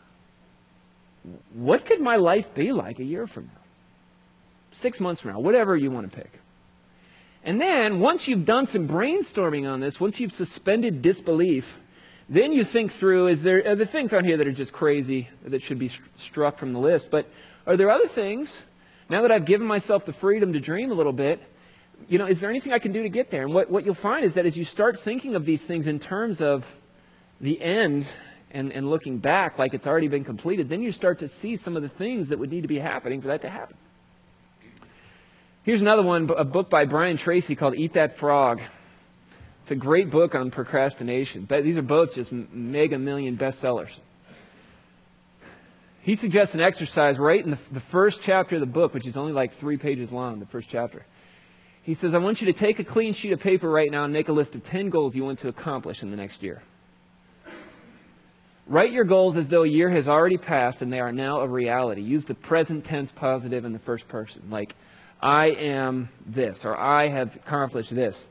what could my life be like a year from now? Six months from now, whatever you want to pick. And then, once you've done some brainstorming on this, once you've suspended disbelief, then you think through, is there, are there things on here that are just crazy that should be st- struck from the list? But are there other things, now that I've given myself the freedom to dream a little bit, you know, is there anything I can do to get there? And what, what you'll find is that as you start thinking of these things in terms of the end and, and looking back like it's already been completed, then you start to see some of the things that would need to be happening for that to happen. Here's another one, a book by Brian Tracy called Eat That Frog. It's a great book on procrastination. But these are both just mega million bestsellers. He suggests an exercise right in the, the first chapter of the book, which is only like three pages long, the first chapter. He says, I want you to take a clean sheet of paper right now and make a list of ten goals you want to accomplish in the next year. Write your goals as though a year has already passed and they are now a reality. Use the present tense positive in the first person. Like, I am this, or I have accomplished this.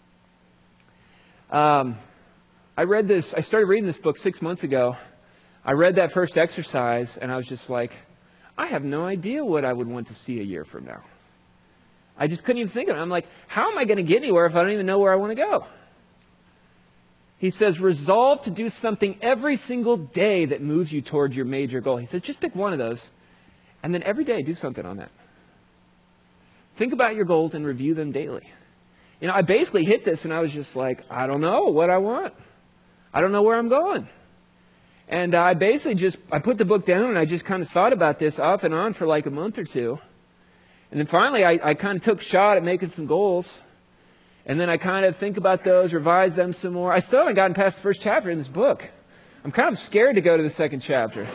Um, I read this, I started reading this book six months ago. I read that first exercise and I was just like, I have no idea what I would want to see a year from now. I just couldn't even think of it. I'm like, how am I going to get anywhere if I don't even know where I want to go? He says, resolve to do something every single day that moves you toward your major goal. He says, just pick one of those, and then every day do something on that. Think about your goals and review them daily. You know, I basically hit this, and I was just like, I don't know what I want. I don't know where I'm going. And I basically just, I put the book down, and I just kind of thought about this off and on for like a month or two. And then finally, I, I kind of took a shot at making some goals. And then I kind of think about those, revise them some more. I still haven't gotten past the first chapter in this book. I'm kind of scared to go to the second chapter.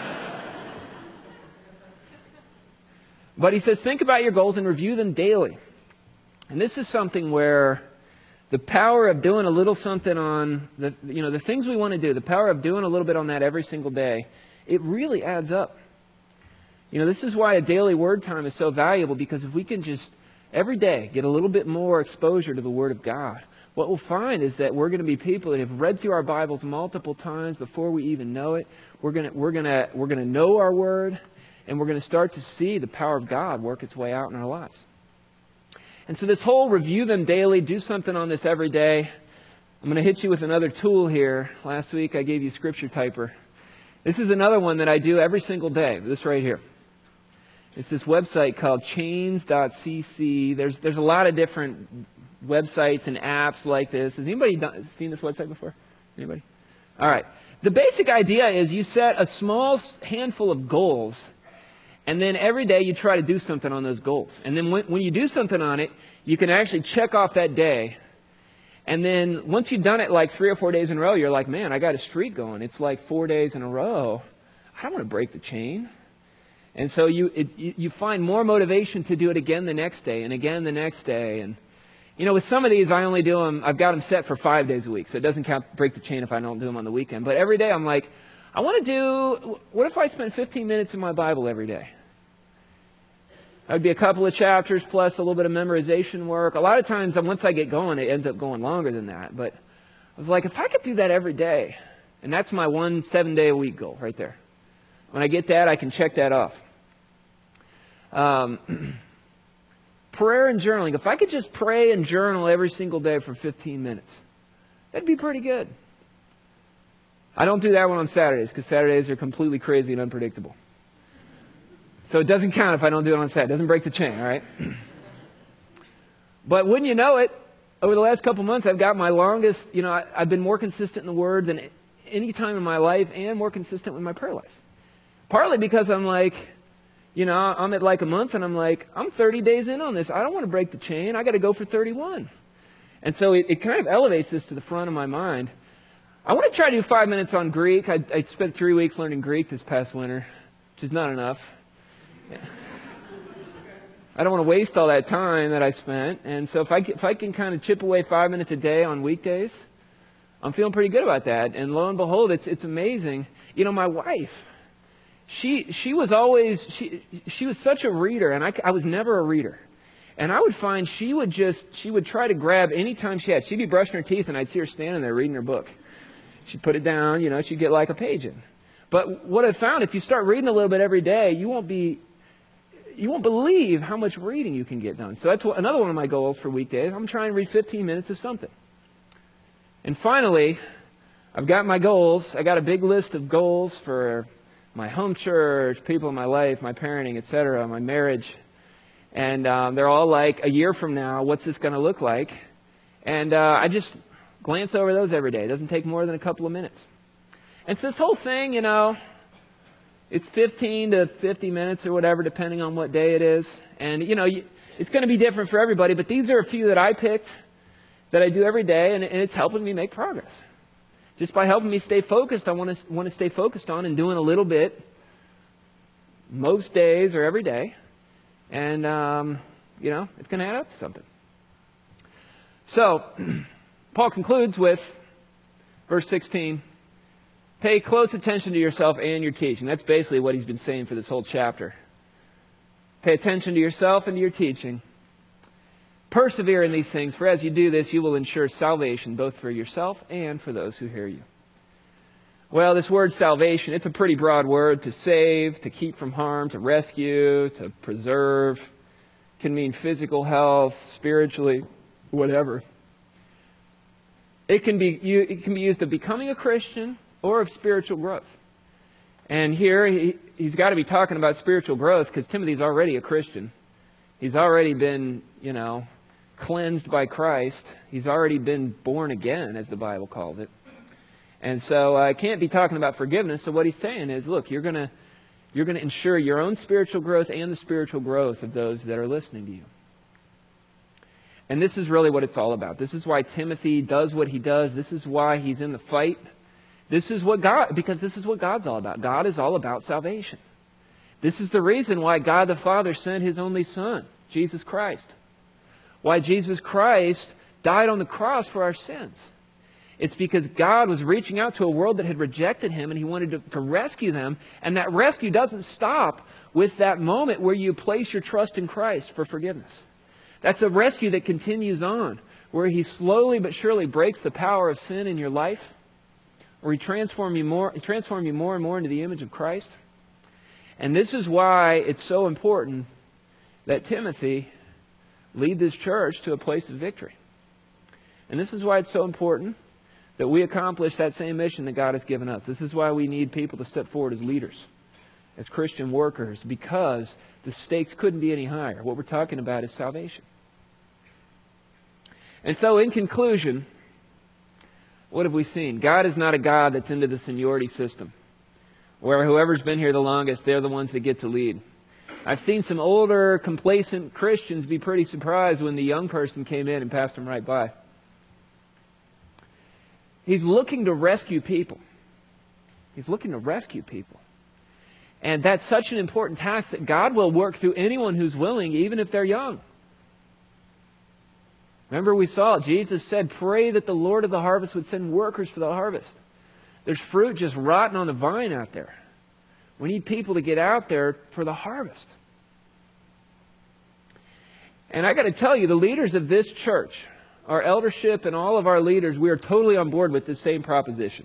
But he says, think about your goals and review them daily. And this is something where the power of doing a little something on, the, you know, the things we want to do, the power of doing a little bit on that every single day, it really adds up. You know, this is why a daily word time is so valuable, because if we can just every day get a little bit more exposure to the Word of God, what we'll find is that we're going to be people that have read through our Bibles multiple times before we even know it. We're going to, we're going to, we're going to know our Word, and we're going to start to see the power of God work its way out in our lives. And so this whole review them daily, do something on this every day. I'm going to hit you with another tool here. Last week I gave you Scripture Typer. This is another one that I do every single day, this right here. It's this website called chains dot c c. There's, there's a lot of different websites and apps like this. Has anybody done, seen this website before? Anybody? All right. The basic idea is you set a small handful of goals, and then every day you try to do something on those goals. And then when, when you do something on it, you can actually check off that day. And then once you've done it like three or four days in a row, you're like, man, I got a streak going. It's like four days in a row. I don't want to break the chain. And so you, it, you find more motivation to do it again the next day and again the next day. And, you know, with some of these, I only do them, I've got them set for five days a week. So it doesn't count break the chain if I don't do them on the weekend. But every day I'm like, I want to do, what if I spent fifteen minutes in my Bible every day? That would be a couple of chapters plus a little bit of memorization work. A lot of times, once I get going, it ends up going longer than that. But I was like, if I could do that every day, and that's my one seven-day-a-week goal right there. When I get that, I can check that off. Um, prayer and journaling. If I could just pray and journal every single day for fifteen minutes, that'd be pretty good. I don't do that one on Saturdays because Saturdays are completely crazy and unpredictable. So it doesn't count if I don't do it on Saturday. It doesn't break the chain, all right? But wouldn't you know it, over the last couple months, I've got my longest, you know, I, I've been more consistent in the Word than any time in my life, and more consistent with my prayer life. Partly because I'm like, you know, I'm at like a month and I'm like, I'm thirty days in on this. I don't want to break the chain. I got to go for thirty-one. And so it, it kind of elevates this to the front of my mind. I want to try to do five minutes on Greek. I, I spent three weeks learning Greek this past winter, which is not enough. Yeah. I don't want to waste all that time that I spent. And so if I, if I can kind of chip away five minutes a day on weekdays, I'm feeling pretty good about that. And lo and behold, it's it's amazing. You know, my wife, she she was always, she she was such a reader, and I, I was never a reader. And I would find she would just, she would try to grab any time she had. She'd be brushing her teeth, and I'd see her standing there reading her book. She'd put it down, you know, she'd get like a page in. But what I found, if you start reading a little bit every day, you won't be, you won't believe how much reading you can get done. So that's what, another one of my goals for weekdays. I'm trying to read fifteen minutes of something. And finally, I've got my goals. I got a big list of goals for my home church, people in my life, my parenting, et cetera, my marriage. And um, they're all like, a year from now, what's this going to look like? And uh, I just glance over those every day. It doesn't take more than a couple of minutes. And so this whole thing, you know, it's fifteen to fifty minutes or whatever, depending on what day it is. And, you know, it's going to be different for everybody, but these are a few that I picked that I do every day, and, and it's helping me make progress. Just by helping me stay focused, I want to want to stay focused on and doing a little bit most days or every day. And, um, you know, it's going to add up to something. So, Paul concludes with verse sixteen. Pay close attention to yourself and your teaching. That's basically what he's been saying for this whole chapter. Pay attention to yourself and to your teaching. Persevere in these things, for as you do this, you will ensure salvation both for yourself and for those who hear you. Well, this word salvation, it's a pretty broad word. To save, to keep from harm, to rescue, to preserve. Can mean physical health, spiritually, whatever. It can be, it can be used of becoming a Christian or of spiritual growth. And here, he, he's got to be talking about spiritual growth because Timothy's already a Christian. He's already been, you know, cleansed by Christ. He's already been born again, as the Bible calls it. And so I uh, can't be talking about forgiveness. So what he's saying is, look, you're going to you're going to ensure your own spiritual growth and the spiritual growth of those that are listening to you. And this is really what it's all about. This is why Timothy does what he does. This is why he's in the fight. This is what God, because this is what God's all about. God is all about salvation. This is the reason why God the Father sent His only Son, Jesus Christ. Why Jesus Christ died on the cross for our sins. It's because God was reaching out to a world that had rejected Him, and He wanted to, to rescue them. And that rescue doesn't stop with that moment where you place your trust in Christ for forgiveness. That's a rescue that continues on, where He slowly but surely breaks the power of sin in your life, where He transform you more, transform you more and more into the image of Christ. And this is why it's so important that Timothy lead this church to a place of victory. And this is why it's so important that we accomplish that same mission that God has given us. This is why we need people to step forward as leaders, as Christian workers, because the stakes couldn't be any higher. What we're talking about is salvation. And so in conclusion, what have we seen? God is not a God that's into the seniority system, where whoever's been here the longest, they're the ones that get to lead. I've seen some older, complacent Christians be pretty surprised when the young person came in and passed them right by. He's looking to rescue people. He's looking to rescue people. And that's such an important task that God will work through anyone who's willing, even if they're young. Remember, we saw Jesus said, pray that the Lord of the harvest would send workers for the harvest. There's fruit just rotting on the vine out there. We need people to get out there for the harvest. And I got to tell you, the leaders of this church, our eldership and all of our leaders, we are totally on board with this same proposition.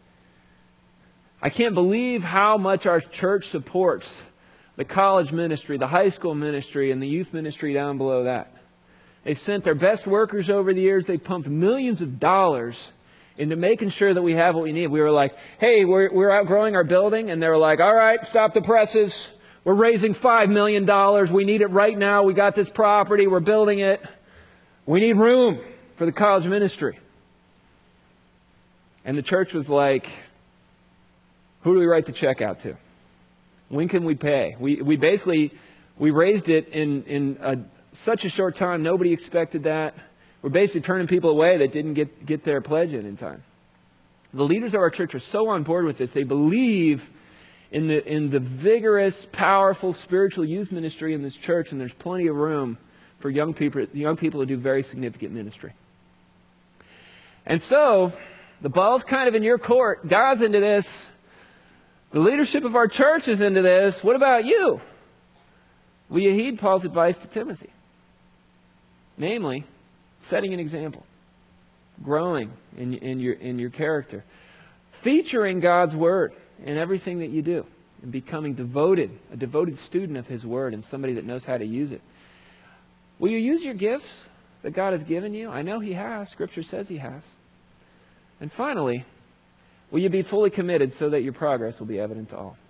I can't believe how much our church supports the college ministry, the high school ministry, and the youth ministry down below that. They've sent their best workers over the years. They've pumped millions of dollars into making sure that we have what we need. We were like, hey, we're, we're outgrowing our building. And they were like, all right, stop the presses. We're raising five million dollars. We need it right now. We got this property. We're building it. We need room for the college ministry. And the church was like, who do we write the check out to? When can we pay? We, we basically, we raised it in, in a, such a short time. Nobody expected that. We're basically turning people away that didn't get, get their pledge in in time. The leaders of our church are so on board with this. They believe in the, in the vigorous, powerful spiritual youth ministry in this church, and there's plenty of room for young people, young people to do very significant ministry. And so, The ball's kind of in your court. God's into this. The leadership of our church is into this. What about you? Will you heed Paul's advice to Timothy? Namely, setting an example, growing in, in, your, in your character, featuring God's Word in everything that you do, and becoming devoted, a devoted student of His Word and somebody that knows how to use it. Will you use your gifts that God has given you? I know He has. Scripture says He has. And finally, will you be fully committed so that your progress will be evident to all?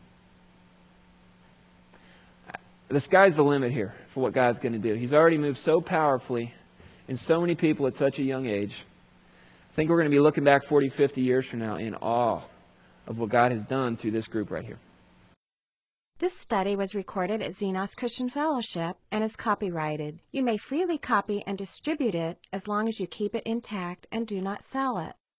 The sky's the limit here for what God's going to do. He's already moved so powerfully in so many people at such a young age. I think we're going to be looking back forty, fifty years from now in awe of what God has done through this group right here. This study was recorded at Xenos Christian Fellowship and is copyrighted. You may freely copy and distribute it as long as you keep it intact and do not sell it.